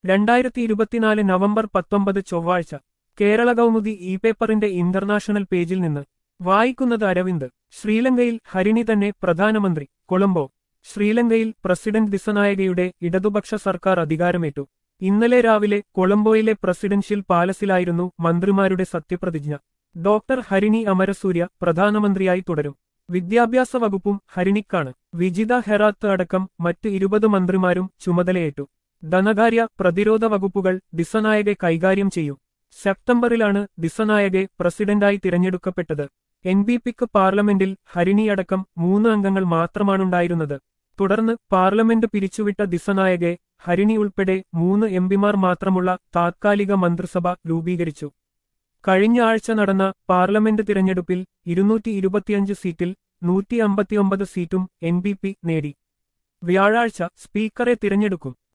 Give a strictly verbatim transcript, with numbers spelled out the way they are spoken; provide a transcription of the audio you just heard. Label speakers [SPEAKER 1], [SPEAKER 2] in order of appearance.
[SPEAKER 1] രണ്ടായിരത്തി ഇരുപത്തിനാല് നവംബർ പത്തൊമ്പത് ചൊവ്വാഴ്ച കേരള കൗമുദി ഇ പേപ്പറിന്റെ ഇന്റർനാഷണൽ പേജിൽ നിന്ന് വായിക്കുന്നത് അരവിന്ദ്. ശ്രീലങ്കയിൽ ഹരിണി തന്നെ പ്രധാനമന്ത്രി. കൊളംബോ. ശ്രീലങ്കയിൽ പ്രസിഡന്റ് ദിസനായകയുടെ ഇടതുപക്ഷ സർക്കാർ അധികാരമേറ്റു. ഇന്നലെ രാവിലെ കൊളംബോയിലെ പ്രസിഡൻഷ്യൽ പാലസിലായിരുന്നു മന്ത്രിമാരുടെ സത്യപ്രതിജ്ഞ. ഡോക്ടർ ഹരിണി അമരസൂര്യ പ്രധാനമന്ത്രിയായി തുടരും. വിദ്യാഭ്യാസ വകുപ്പും ഹരിണിക്കാണ്. വിജിത ഹെറാത്ത് അടക്കം മറ്റ് ഇരുപത് മന്ത്രിമാരും ചുമതലയേറ്റു. ധനകാര്യ, പ്രതിരോധ വകുപ്പുകൾ ദിസനായകെ കൈകാര്യം ചെയ്യും. സെപ്റ്റംബറിലാണ് ദിസനായകെ പ്രസിഡന്റായി തിരഞ്ഞെടുക്കപ്പെട്ടത്. എൻ ബി പിക്ക് പാർലമെന്റിൽ ഹരിണിയടക്കം മൂന്ന് അംഗങ്ങൾ മാത്രമാണുണ്ടായിരുന്നത്. തുടർന്ന് പാർലമെന്റ് പിരിച്ചുവിട്ട ദിസനായകെ ഹരിണി ഉൾപ്പെടെ മൂന്ന് എംപിമാർ മാത്രമുള്ള താത്കാലിക മന്ത്രിസഭ രൂപീകരിച്ചു. കഴിഞ്ഞ ആഴ്ച നടന്ന പാർലമെന്റ് തിരഞ്ഞെടുപ്പിൽ ഇരുന്നൂറ്റി ഇരുപത്തിയഞ്ച് സീറ്റിൽ നൂറ്റി അമ്പത്തിയൊമ്പത് സീറ്റും എൻ ബി പി നേടി. വ്യാഴാഴ്ച സ്പീക്കറെ തിരഞ്ഞെടുക്കും.